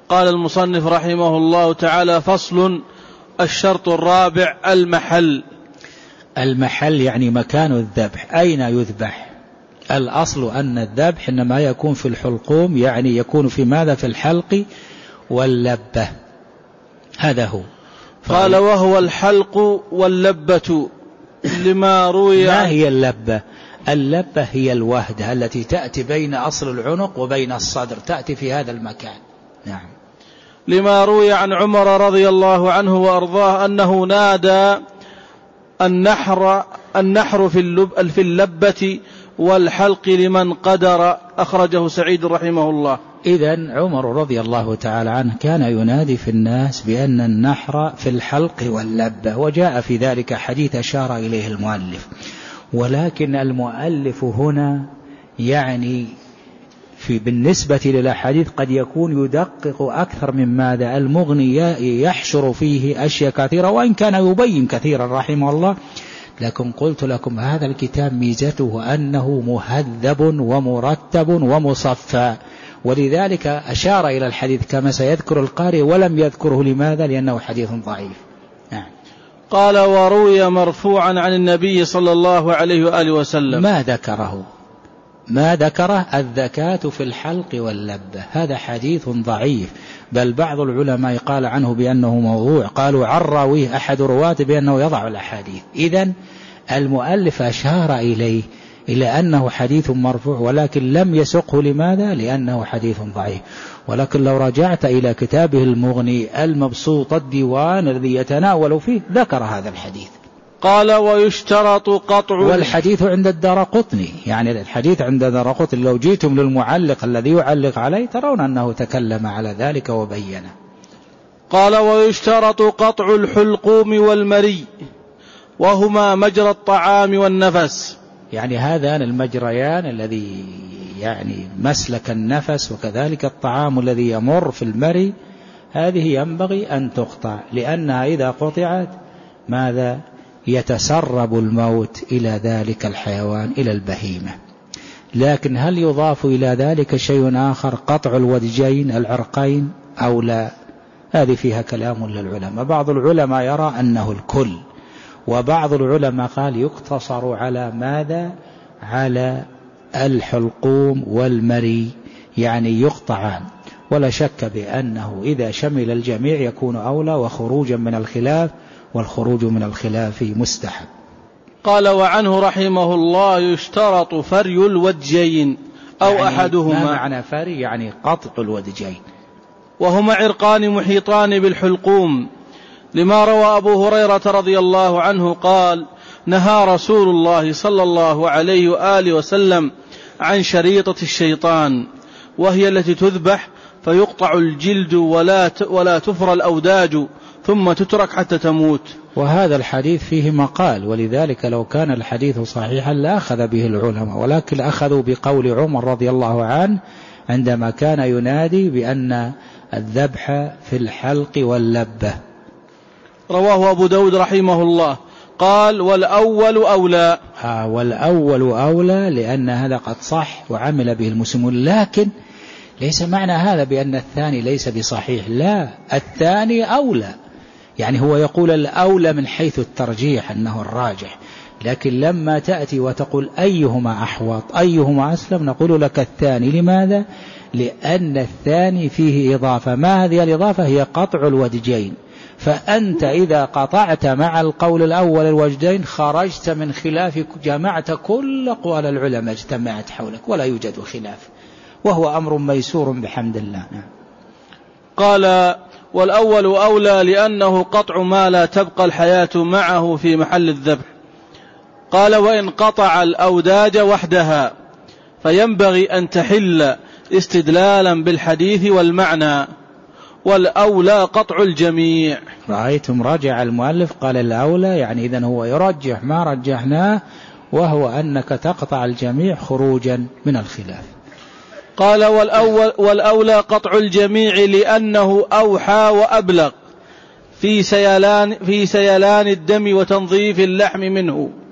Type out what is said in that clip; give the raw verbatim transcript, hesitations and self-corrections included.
قال المصنف رحمه الله تعالى: فصل. الشرط الرابع المحل. المحل يعني مكان الذبح، أين يذبح؟ الأصل أن الذبح إنما يكون في الحلقوم، يعني يكون في ماذا؟ في الحلق واللبة، هذا هو. قال: وهو الحلق واللبة لما روي. ما هي اللبة؟ اللبة هي الوهدة التي تأتي بين أصل العنق وبين الصدر، تأتي في هذا المكان. نعم. لما روي عن عمر رضي الله عنه وأرضاه أنه نادى النحر النحر في اللب في اللبة والحلق لمن قدر. أخرجه سعيد رحمه الله. إذن عمر رضي الله تعالى عنه كان ينادي في الناس بأن النحر في الحلق واللبة، وجاء في ذلك حديث أشار إليه المؤلف، ولكن المؤلف هنا يعني في بالنسبة للأحاديث قد يكون يدقق أكثر من ماذا المغني يحشر فيه أشياء كثيرة، وإن كان يبين كثيرا رحمه الله، لكن قلت لكم هذا الكتاب ميزته أنه مهذب ومرتب ومصفى، ولذلك أشار إلى الحديث كما سيذكر القارئ ولم يذكره. لماذا؟ لأنه حديث ضعيف. نعم. قال: وروي مرفوعا عن النبي صلى الله عليه وآله وسلم. ما ذكره ما ذكره الذكاة في الحلق واللبة، هذا حديث ضعيف، بل بعض العلماء قال عنه بأنه موضوع، قالوا عن راويه أحد رواته بأنه يضع الأحاديث. إذن المؤلف أشار إليه إلى أنه حديث مرفوع، ولكن لم يسقه. لماذا؟ لأنه حديث ضعيف. ولكن لو رجعت إلى كتابه المغني المبسوط الديوان الذي يتناول فيه ذكر هذا الحديث. قال: ويشترط قطع. والحديث عند الدارقطني، يعني الحديث عند الدارقطني لو جيتم للمعلق الذي يعلق عليه ترون أنه تكلم على ذلك وبينه. قال: ويشترط قطع الحلقوم والمري وهما مجرى الطعام والنفس، يعني هذان المجريان الذي يعني مسلك النفس، وكذلك الطعام الذي يمر في المري، هذه ينبغي أن تقطع، لأنها إذا قطعت ماذا؟ يتسرب الموت إلى ذلك الحيوان، إلى البهيمة. لكن هل يضاف إلى ذلك شيء آخر، قطع الودجين العرقين أو لا؟ هذه فيها كلام للعلماء. بعض العلماء يرى أنه الكل، وبعض العلماء قال يقتصر على ماذا؟ على الحلقوم والمري، يعني يقطعان. ولا شك بأنه إذا شمل الجميع يكون أولى وخروجا من الخلاف، والخروج من الخلاف مستحب. قال: وعنه رحمه الله يشترط فري الودجين أو يعني أحدهما. ما معنى فري؟ يعني قطع الودجين، وهما عرقان محيطان بالحلقوم، لما روى أبو هريرة رضي الله عنه قال: نهى رسول الله صلى الله عليه وآله وسلم عن شريطة الشيطان، وهي التي تذبح فيقطع الجلد ولا ولا تفر الأوداج ثم تترك حتى تموت. وهذا الحديث فيه مقال، ولذلك لو كان الحديث صحيحا لأخذ به العلماء، ولكن أخذوا بقول عمر رضي الله عنه عندما كان ينادي بأن الذبح في الحلق واللبة. رواه أبو داود رحمه الله. قال: والأول أولى. آه والأول أولى، لأن هذا قد صح وعمل به المسلمون، لكن ليس معنى هذا بأن الثاني ليس بصحيح، لا، الثاني أولى، يعني هو يقول الأولى من حيث الترجيح أنه الراجح، لكن لما تأتي وتقول أيهما أحوط أيهما أسلم نقول لك الثاني. لماذا؟ لأن الثاني فيه إضافة، ما هذه الإضافة؟ هي قطع الودجين، فأنت إذا قطعت مع القول الأول الوجدين خرجت من خلاف، جمعت كل أقوال العلماء اجتمعت حولك ولا يوجد خلاف، وهو أمر ميسور بحمد الله. قال: والأول أولى لأنه قطع ما لا تبقى الحياة معه في محل الذبح. قال: وإن قطع الأوداج وحدها فينبغي أن تحل استدلالا بالحديث والمعنى، والأولى قطع الجميع. رأيتم رجع المؤلف قال الأولى، يعني إذن هو يرجح ما رجحناه، وهو أنك تقطع الجميع خروجا من الخلاف. قال: والأول والأولى قطع الجميع لأنه أوحى وأبلغ في سيلان, في سيلان الدم وتنظيف اللحم منه.